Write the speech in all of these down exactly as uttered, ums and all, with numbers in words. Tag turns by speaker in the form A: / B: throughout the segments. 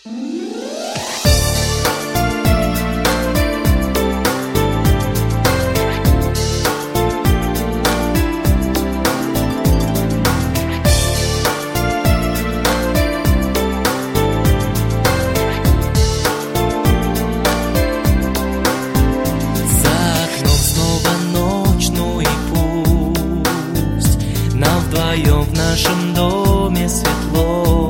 A: В нашем доме светло.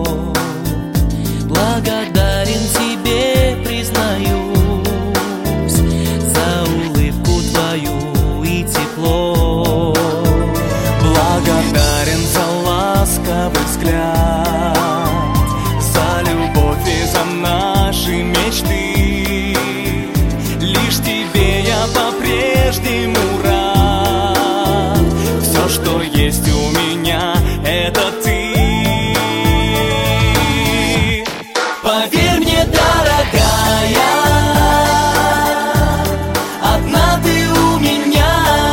A: Благодарен тебе, признаюсь, за улыбку твою и тепло.
B: Благодарен за ласковый взгляд, за любовь и за наши мечты. Лишь тебе я по-прежнему рад. Все, что есть у меня, это ты. Поверь мне, дорогая, одна ты у меня,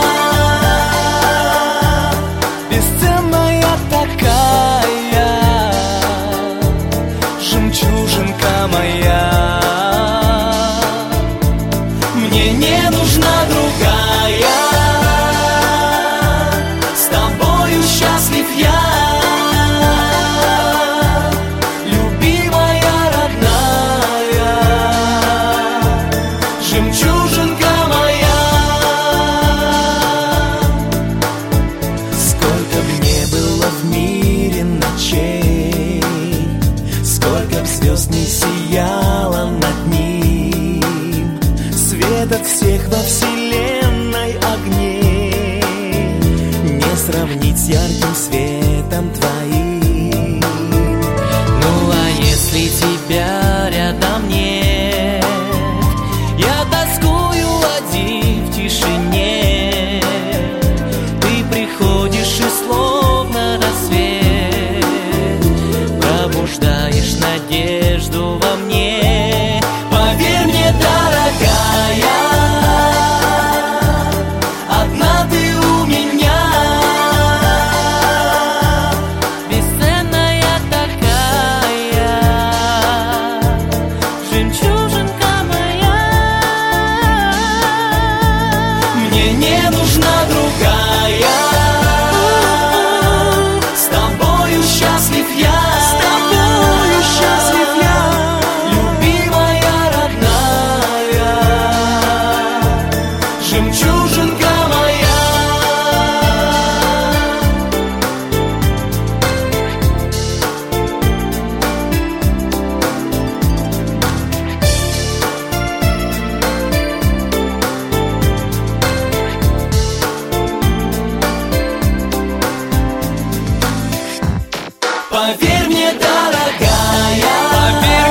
B: бесценная такая, жемчужинка моя. Мне не нужна другая, с тобою счастлив я. Звезд не сияла над ним, свет от всех во вселенной огней не сравнить с ярким светом твоим.
A: Ну а если тебя рядом нет, я тоскую один в тишине. Ты приходишь и словно рассвет пробуждаешь надежду во мне.
B: Поверь мне, дорогая, одна ты у меня,
A: бесценная такая, жемчужинка моя.
B: Мне не нужна другая, с тобою счастлив я. Жемчужинка моя. Поверь мне, дорогая, поверь.